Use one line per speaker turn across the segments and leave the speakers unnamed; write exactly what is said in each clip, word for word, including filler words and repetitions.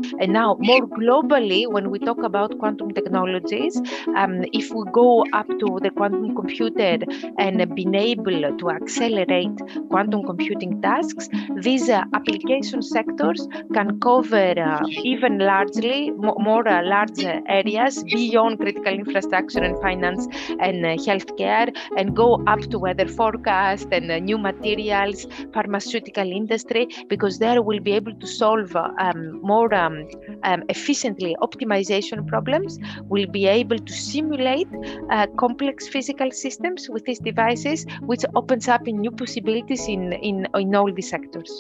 And now, more globally, when we talk about quantum technologies, um, if we go up to the quantum computer and being able to accelerate quantum computing tasks, these uh, application sectors can cover uh, even largely mo- more uh, large uh, areas beyond critical infrastructure and finance and uh, healthcare, and go up to weather forecast and uh, new materials, pharmaceutical industry, because there we'll be able to solve uh, um, more um, um, efficiently optimization problems. We'll be able to simulate uh, complex physical systems with these devices, which opens up in new possibilities in, in, in all these sectors.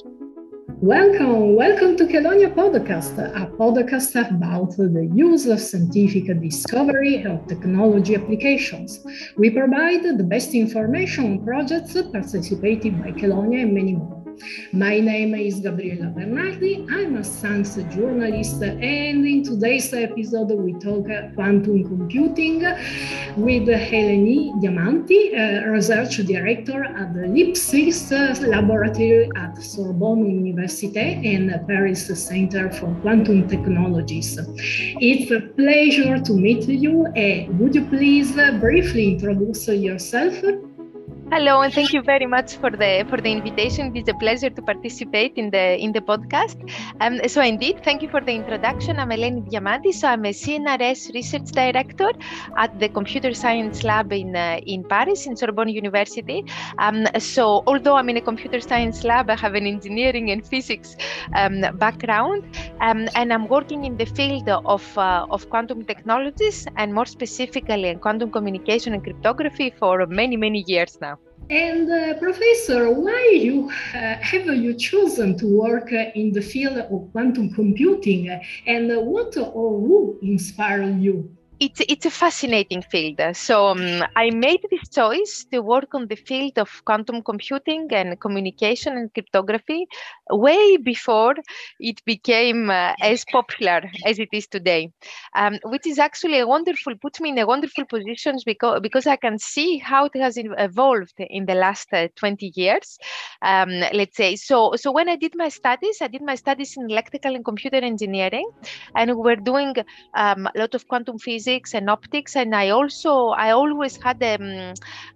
Welcome, welcome to Kelonia Podcast, a podcast about the use of scientific discovery of technology applications. We provide the best information on projects participated by Kelonia and many more. My name is Gabriella Bernardi, I'm a science journalist, and in today's episode we talk quantum computing with Eleni Diamanti, uh, research director at the LeapSix laboratory at Sorbonne Université and Paris Center for Quantum Technologies. It's a pleasure to meet you. Uh, would you please briefly introduce yourself?
Hello, and thank you very much for the for the invitation. It is a pleasure to participate in the in the podcast. Um, so indeed, thank you for the introduction. I'm Eleni Diamanti. So I'm a C N R S research director at the Computer Science Lab in uh, in Paris, in Sorbonne University. Um, so although I'm in a computer science lab, I have an engineering and physics um, background, um, and I'm working in the field of uh, of quantum technologies, and more specifically in quantum communication and cryptography for many many years now.
And uh, Professor, why you uh, have you chosen to work uh, in the field of quantum computing, and uh, what or who inspired you?
It's it's a fascinating field. So um, I made this choice to work on the field of quantum computing and communication and cryptography way before it became uh, as popular as it is today, um, which is actually a wonderful, puts me in a wonderful position because, because I can see how it has evolved in the last uh, twenty years, um, let's say. So, so when I did my studies, I did my studies in electrical and computer engineering, and we were doing um, a lot of quantum physics and optics, and I also I always had um,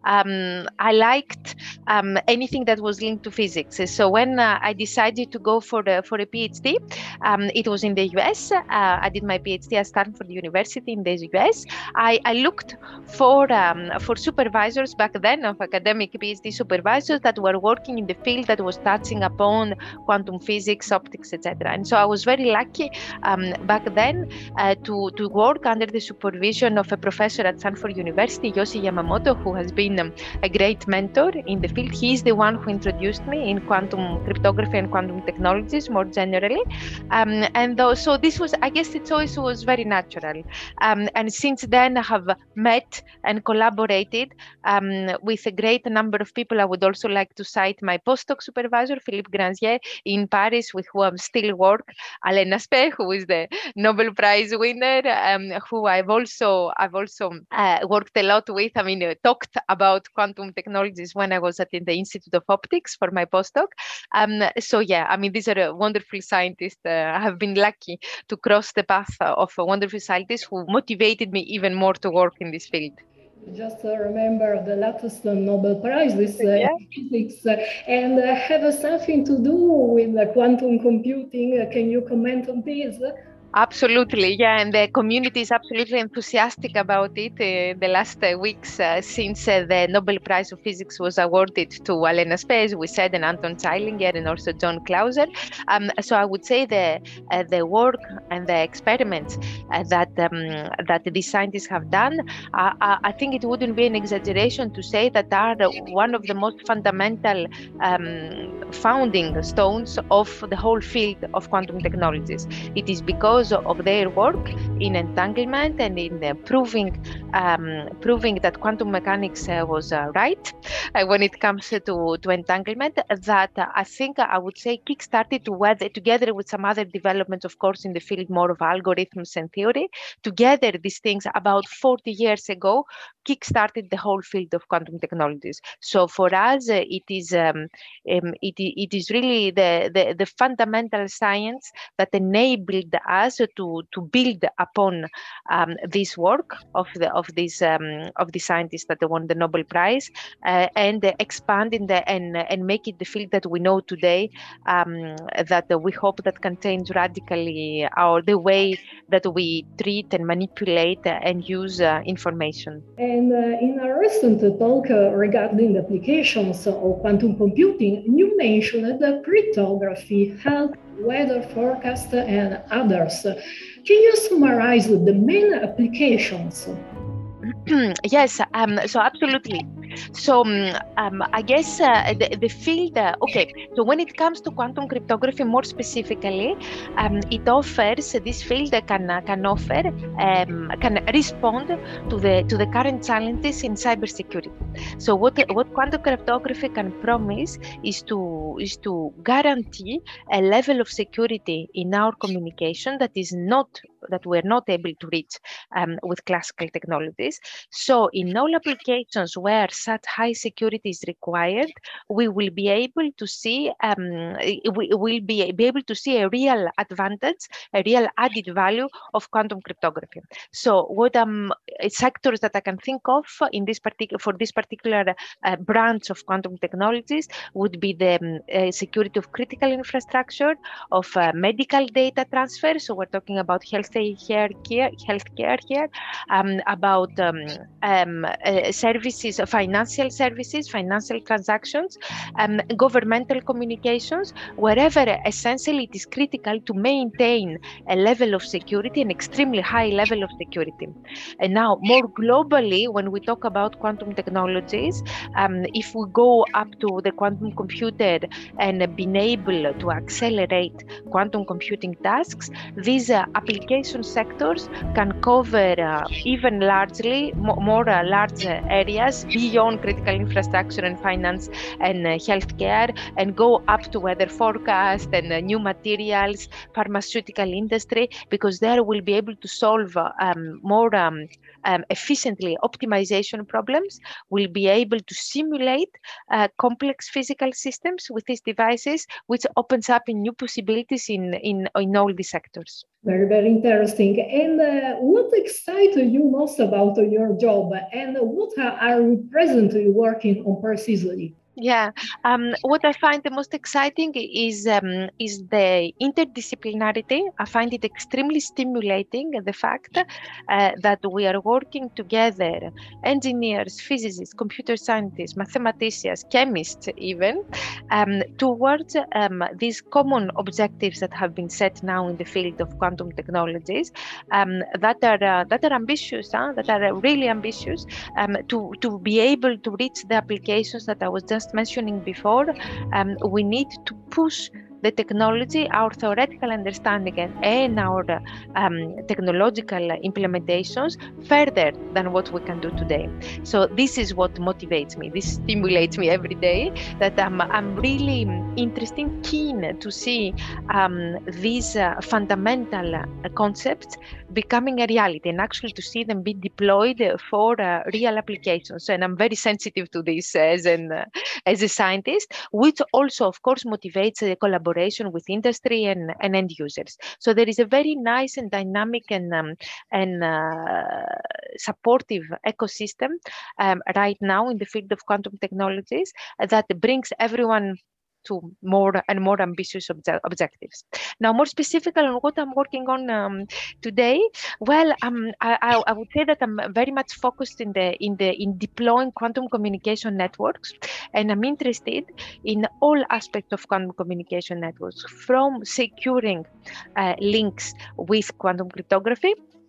um I liked um, anything that was linked to physics. So when uh, I decided to go for the for a PhD, um, it was in the U S. Uh, I did my PhD at Stanford University in the U S. I, I looked for um, for supervisors back then, of academic PhD supervisors that were working in the field that was touching upon quantum physics, optics, et cetera. And so I was very lucky um, back then uh, to to work under the supervision of a professor at Stanford University, Yoshi Yamamoto, who has been um, a great mentor in the field. He's the one who introduced me in quantum cryptography and quantum technologies more generally. Um, and though, so this was, I guess the choice was very natural. Um, and since then I have met and collaborated um, with a great number of people. I would also like to cite my postdoc supervisor, Philippe Granzier, in Paris, with whom I still work, Alain Aspect, who is the Nobel Prize winner, um, who I've also I've also uh, worked a lot with. I mean, uh, talked about quantum technologies when I was at the Institute of Optics for my postdoc. Um, so yeah, I mean, these are uh, wonderful scientists. Uh, I have been lucky to cross the path of uh, wonderful scientists who motivated me even more to work in this field.
Just uh, remember the latest uh, Nobel Prize with uh, yeah. physics uh, and uh, have something to do with uh, quantum computing. Uh, can you comment on this?
Absolutely, yeah, and the community is absolutely enthusiastic about it. Uh, the last uh, weeks uh, since uh, the Nobel Prize of Physics was awarded to Alain Aspect, we said, and Anton Zeilinger, and also John Clauser. Um, so I would say the uh, the work and the experiments uh, that um, that these scientists have done, uh, I think it wouldn't be an exaggeration to say that are one of the most fundamental um, founding stones of the whole field of quantum technologies. It is because because of their work in entanglement and in uh, proving um, proving that quantum mechanics uh, was uh, right uh, when it comes to, to entanglement, that uh, I think I would say kickstarted to weather, together with some other developments, of course, in the field more of algorithms and theory. Together, these things about forty years ago kickstarted the whole field of quantum technologies. So for us, uh, it is um, um, it, it is really the, the, the fundamental science that enabled us to, to build upon um, this work of the of these um, of the scientists that won the Nobel Prize uh, and uh, expand in the and and make it the field that we know today, um, that uh, we hope that can change radically our the way that we treat and manipulate uh, and use uh, information.
And uh, in a recent talk uh, regarding the applications of quantum computing, you mentioned the cryptography, health, weather forecast, and others. Can you summarize the main applications?
Yes, um, so absolutely. So um, um, I guess uh, the, the field, uh, okay, so when it comes to quantum cryptography more specifically, um, it offers, this field can, uh, can offer, um, can respond to the to the current challenges in cybersecurity. So what, what quantum cryptography can promise is to, is to guarantee a level of security in our communication that is not, that we're not able to reach um, with classical technologies. So in all applications where such high security is required, we will be able to see um, we will be, be able to see a real advantage, a real added value of quantum cryptography. So what um sectors that I can think of in this particular for this particular uh, branch of quantum technologies would be the um, uh, security of critical infrastructure, of uh, medical data transfer. So we're talking about health care, healthcare here, um, about um, um, uh, services, financial services, financial transactions, um, governmental communications, wherever essentially it is critical to maintain a level of security, an extremely high level of security. And now, more globally, when we talk about quantum technologies, um, if we go up to the quantum computer and being able to accelerate quantum computing tasks, these uh, application sectors can cover uh, even largely more, more uh, large areas beyond critical infrastructure and finance and uh, healthcare, and go up to weather forecast and uh, new materials, pharmaceutical industry, because there we'll be able to solve uh, um, more um, um, efficiently optimization problems. We'll be able to simulate uh, complex physical systems with these devices, which opens up in new possibilities in, in, in all these sectors.
Very, very interesting. And uh, what excites you most about your job, and what are you presently working on precisely?
Yeah, um, what I find the most exciting is um, is the interdisciplinarity. I find it extremely stimulating, the fact uh, that we are working together, engineers, physicists, computer scientists, mathematicians, chemists even, um, towards um, these common objectives that have been set now in the field of quantum technologies, um, that are uh, that are ambitious, huh? that are really ambitious, um, to, to be able to reach the applications that I was just mentioning before. Um, we need to push the technology, our theoretical understanding, and, and our um, technological implementations further than what we can do today. So this is what motivates me. This stimulates me every day, that I'm, I'm really interested, keen to see um, these uh, fundamental uh, concepts becoming a reality, and actually to see them be deployed for uh, real applications. And I'm very sensitive to this as an uh, as a scientist, which also, of course, motivates the collaboration with industry and, and end users. So there is a very nice and dynamic and um, and uh, supportive ecosystem um, right now in the field of quantum technologies that brings everyone to more and more ambitious obje objectives. Now, more specifically on what I'm working on um, today, well, um, I, I would say that I'm very much focused in the in the in deploying quantum communication networks, and I'm interested in all aspects of quantum communication networks, from securing uh, links with quantum cryptography,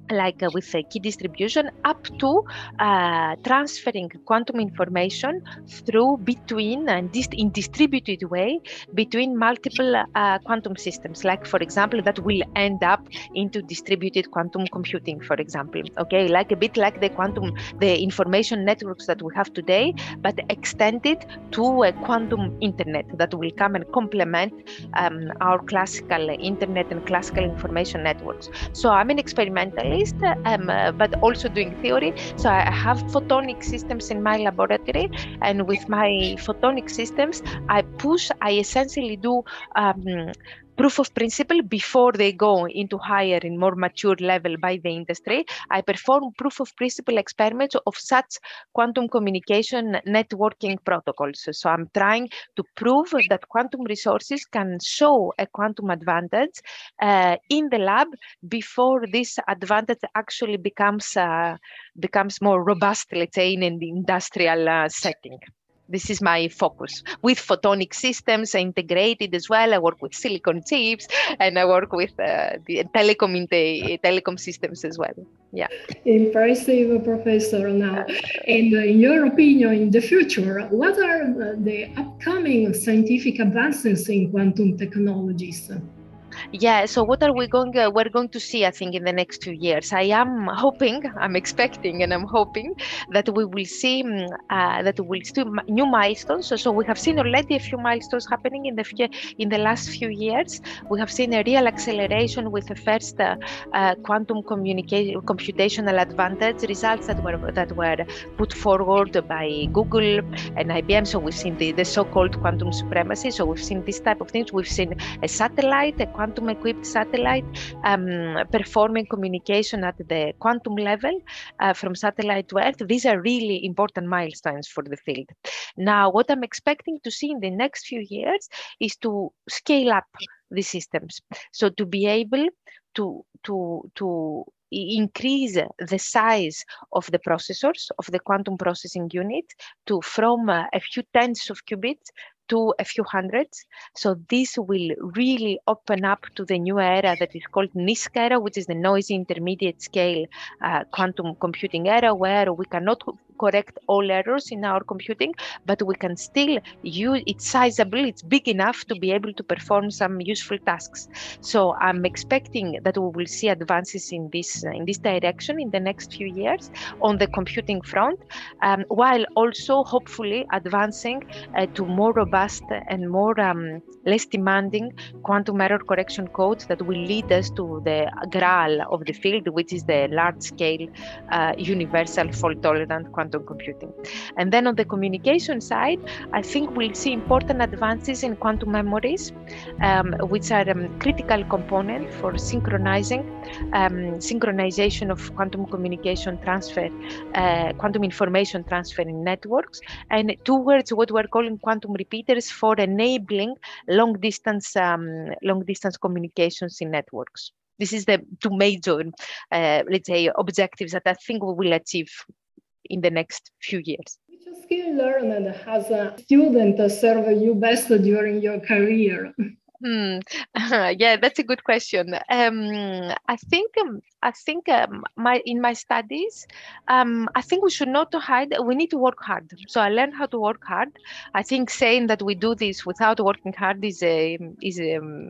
like uh, with a key distribution, up to uh, transferring quantum information through between and dis in distributed way between multiple uh, quantum systems, like for example that will end up into distributed quantum computing, for example. Okay, like a bit like the quantum the information networks that we have today, but extended to a quantum internet that will come and complement um, our classical internet and classical information networks. So I'm an experimentalist, um, uh, but also doing theory. So I have photonic systems in my laboratory, and with my photonic systems, I push, I essentially do um, proof of principle before they go into higher and more mature level by the industry. I perform proof of principle experiments of such quantum communication networking protocols. So I'm trying to prove that quantum resources can show a quantum advantage uh, in the lab before this advantage actually becomes uh, becomes more robust, let's say, in an industrial uh, setting. This is my focus. With photonic systems, I integrated as well. I work with silicon chips, and I work with uh, the telecom in the telecom systems as well. Yeah.
Impressive, Professor. Now, and uh, in your opinion, in the future, what are the, the upcoming scientific advances in quantum technologies?
Yeah, so what are we going, uh, we're going to see, I think, in the next few years? I am hoping, I'm expecting, and I'm hoping that we will see uh, that we will see new milestones. So, so we have seen already a few milestones happening in the few, in the last few years. We have seen a real acceleration with the first uh, uh, quantum communication computational advantage results that were that were put forward by Google and I B M. So we've seen the, the so-called quantum supremacy. So we've seen this type of things. We've seen a satellite, a quantum equipped satellite um, performing communication at the quantum level uh, from satellite to Earth. These are really important milestones for the field. Now, what I'm expecting to see in the next few years is to scale up the systems. So to be able to, to, to increase the size of the processors, of the quantum processing unit, to from uh, a few tens of qubits to a few hundreds. So this will really open up to the new era that is called NISQ era, which is the noisy intermediate scale uh, quantum computing era, where we cannot correct all errors in our computing, but we can still use it's sizable, it's big enough to be able to perform some useful tasks. So I'm expecting that we will see advances in this in this direction in the next few years on the computing front, um, while also hopefully advancing uh, to more robust and more um, less demanding quantum error correction codes that will lead us to the graal of the field, which is the large-scale uh, universal fault-tolerant quantum computing. And then on the communication side, I think we'll see important advances in quantum memories, um, which are a um, critical component for synchronizing um, synchronization of quantum communication transfer, uh, quantum information transfer in networks, and towards what we're calling quantum repeaters for enabling long distance um, long distance communications in networks. This is the two major, uh, let's say, objectives that I think we will achieve in the next few years.
Which skill learned as a student served you best during your career?
Hmm. Yeah, that's a good question. Um, I think um, I think um, my in my studies, um, I think we should not hide. We need to work hard. So I learned how to work hard. I think saying that we do this without working hard is a is um,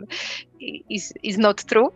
is is not true.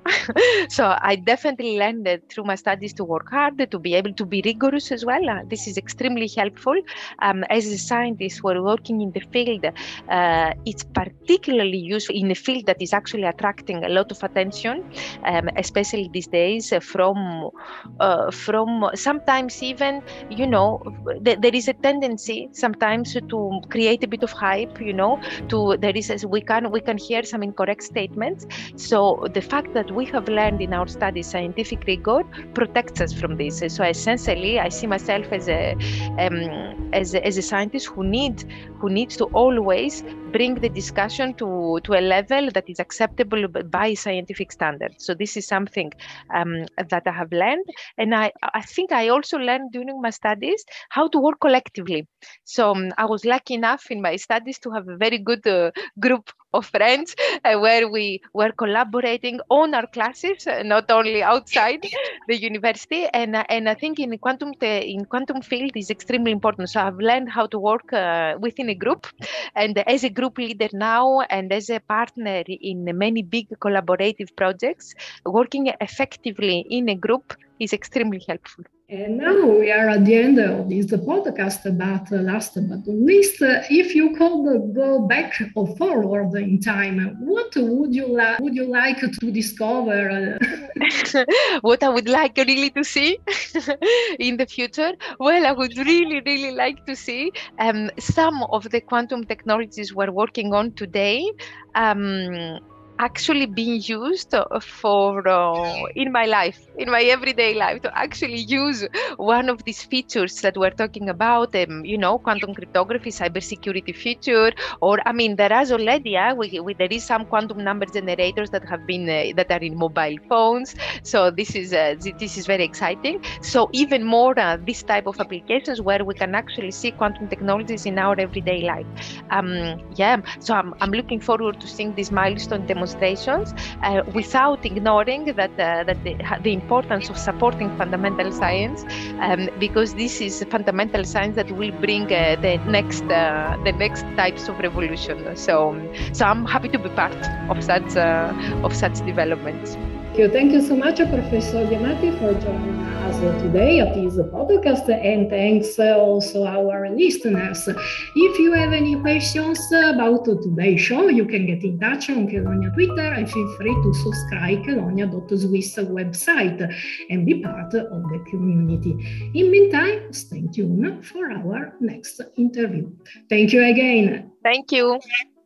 So I definitely learned that through my studies to work hard, to be able to be rigorous as well. Uh, this is extremely helpful. Um, as a scientist, we're working in the field. Uh, it's particularly useful in a field that is actually attracting a lot of attention, um, especially these days uh, from uh, from sometimes even, you know, th there is a tendency sometimes to create a bit of hype, you know, to there is a, we can we can hear some incorrect statements. So the fact that we have learned in our studies scientific rigor protects us from this. So essentially, I see myself as a um, as a, as a scientist who need who needs to always bring the discussion to, to a level that is acceptable by scientific standards. So this is something um, that I have learned. And I, I think I also learned during my studies how to work collectively. So um, I was lucky enough in my studies to have a very good uh, group of friends uh, where we were collaborating on our classes, uh, not only outside the university. And, uh, and I think in quantum, te- in quantum field is extremely important. So I've learned how to work uh, within a group, and as a group leader now and as a partner in many big collaborative projects, working effectively in a group is extremely helpful.
And now we are at the end of this podcast, but uh, last but not least, uh, if you could go back or forward in time, what would you like would you like to discover?
What I would like really to see in the future? Well, I would really, really like to see um, some of the quantum technologies we're working on today um, actually being used for uh, in my life, in my everyday life, to actually use one of these features that we're talking about, um, you know, quantum cryptography, cybersecurity feature, or I mean, there is already, uh, we, we, there is some quantum number generators that have been, uh, that are in mobile phones. So this is, uh, this is very exciting. So even more uh, this type of applications where we can actually see quantum technologies in our everyday life. Um, yeah, so I'm, I'm looking forward to seeing these milestone demonstrations uh, without ignoring that uh, that the, the importance of supporting fundamental science, um, because this is fundamental science that will bring uh, the next uh, the next types of revolution. So, so I'm happy to be part of such uh, of such developments.
Thank you. Thank you so much, Professor Diamati, for joining us today at this podcast, and thanks also our listeners. If you have any questions about today's show, you can get in touch on Kelonia Twitter, and feel free to subscribe kelonia dot swiss website and be part of the community. In meantime, stay tuned for our next interview. Thank you again.
Thank you.